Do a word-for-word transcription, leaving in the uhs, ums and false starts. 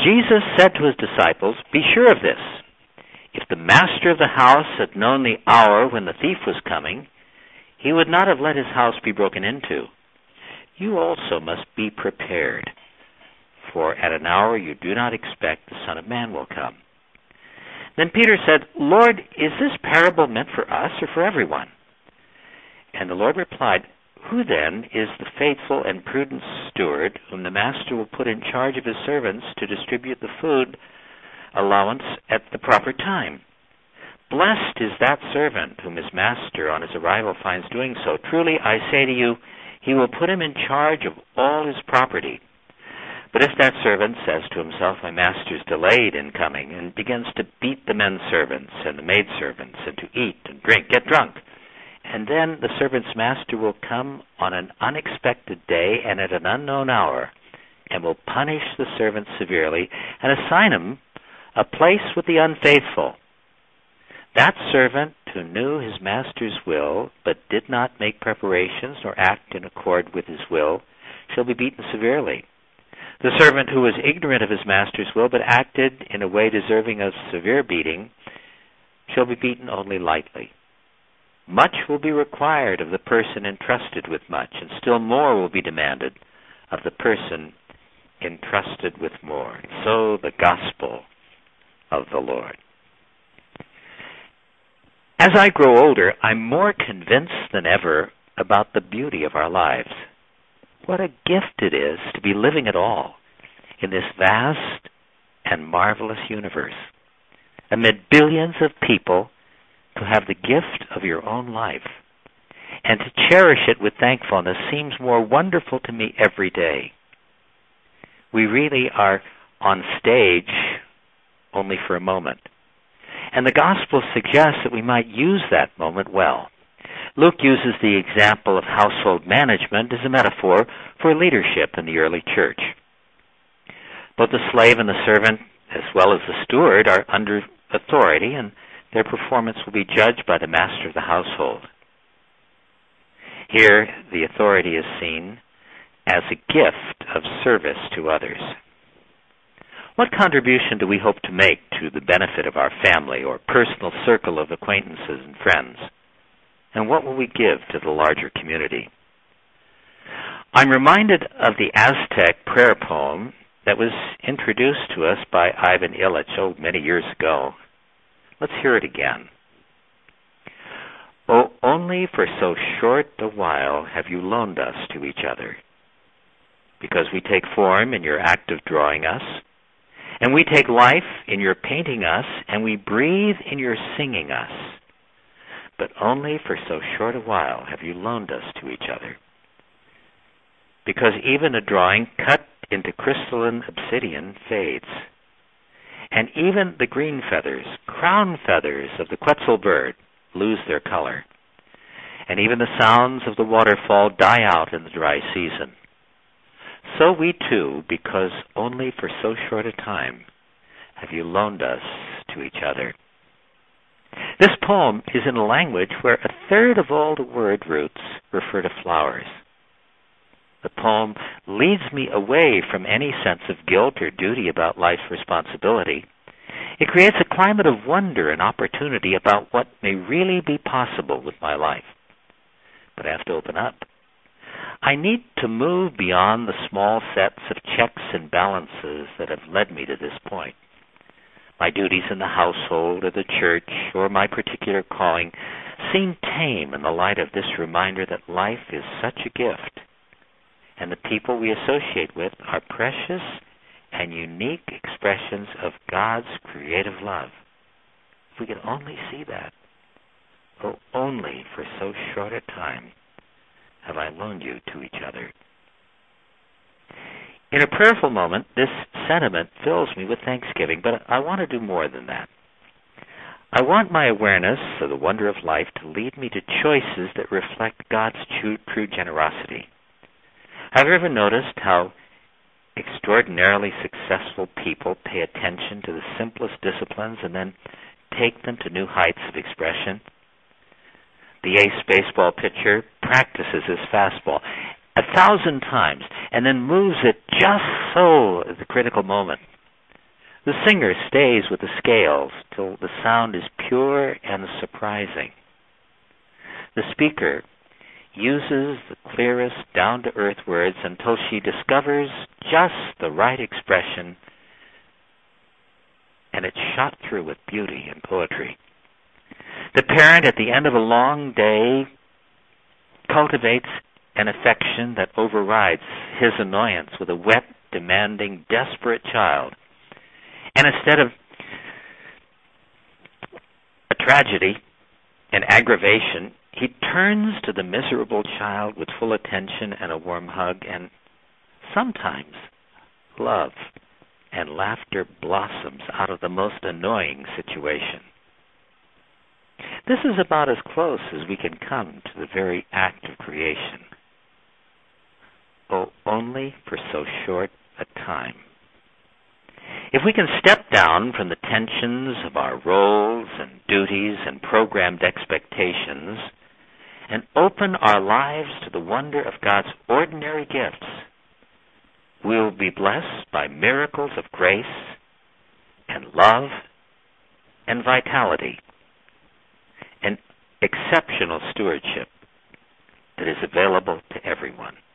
Jesus said to his disciples, "Be sure of this. If the master of the house had known the hour when the thief was coming, he would not have let his house be broken into. You also must be prepared, for at an hour you do not expect the Son of Man will come." Then Peter said, "Lord, is this parable meant for us or for everyone?" And the Lord replied, "Who then is the faithful and prudent steward whom the master will put in charge of his servants to distribute the food allowance at the proper time? Blessed is that servant whom his master on his arrival finds doing so. Truly, I say to you, he will put him in charge of all his property. But if that servant says to himself, 'My master is delayed in coming,' and begins to beat the men servants and the maidservants, and to eat and drink, get drunk, and then the servant's master will come on an unexpected day and at an unknown hour, and will punish the servant severely, and assign him a place with the unfaithful. That servant who knew his master's will, but did not make preparations nor act in accord with his will, shall be beaten severely. The servant who was ignorant of his master's will, but acted in a way deserving of severe beating, shall be beaten only lightly. Much will be required of the person entrusted with much, and still more will be demanded of the person entrusted with more." So the gospel of the Lord. As I grow older, I'm more convinced than ever about the beauty of our lives. What a gift it is to be living at all in this vast and marvelous universe, amid billions of people, to have the gift of your own life, and to cherish it with thankfulness seems more wonderful to me every day. We really are on stage only for a moment, and the gospel suggests that we might use that moment well. Luke uses the example of household management as a metaphor for leadership in the early church. Both the slave and the servant, as well as the steward, are under authority, and their performance will be judged by the master of the household. Here, the authority is seen as a gift of service to others. What contribution do we hope to make to the benefit of our family or personal circle of acquaintances and friends? And what will we give to the larger community? I'm reminded of the Aztec prayer poem that was introduced to us by Ivan Illich, oh, many years ago. Let's hear it again. "Oh, only for so short a while have you loaned us to each other, because we take form in your act of drawing us, and we take life in your painting us, and we breathe in your singing us. But only for so short a while have you loaned us to each other. Because even a drawing cut into crystalline obsidian fades, and even the green feathers, crown feathers of the Quetzal bird, lose their color, and even the sounds of the waterfall die out in the dry season. So we too, because only for so short a time have you loaned us to each other." This poem is in a language where a third of all the word roots refer to flowers. The poem leads me away from any sense of guilt or duty about life's responsibility. It creates a climate of wonder and opportunity about what may really be possible with my life. But I have to open up. I need to move beyond the small sets of checks and balances that have led me to this point. My duties in the household or the church or my particular calling seem tame in the light of this reminder that life is such a gift, and the people we associate with are precious and unique expressions of God's creative love. If we could only see that. Oh, only for so short a time have I loaned you to each other. In a prayerful moment, this sentiment fills me with thanksgiving, but I want to do more than that. I want my awareness of the wonder of life to lead me to choices that reflect God's true, true generosity. Have you ever noticed how extraordinarily successful people pay attention to the simplest disciplines and then take them to new heights of expression? The ace baseball pitcher practices his fastball a thousand times and then moves it just so at the critical moment. The singer stays with the scales till the sound is pure and surprising. The speaker uses the clearest, down-to-earth words until she discovers just the right expression, and it's shot through with beauty and poetry. The parent, at the end of a long day, cultivates an affection that overrides his annoyance with a wet, demanding, desperate child. And instead of a tragedy, an aggravation, he turns to the miserable child with full attention and a warm hug, and sometimes love and laughter blossoms out of the most annoying situation. This is about as close as we can come to the very act of creation. Oh, only for so short a time. If we can step down from the tensions of our roles and duties and programmed expectations and open our lives to the wonder of God's ordinary gifts, we will be blessed by miracles of grace and love and vitality and exceptional stewardship that is available to everyone.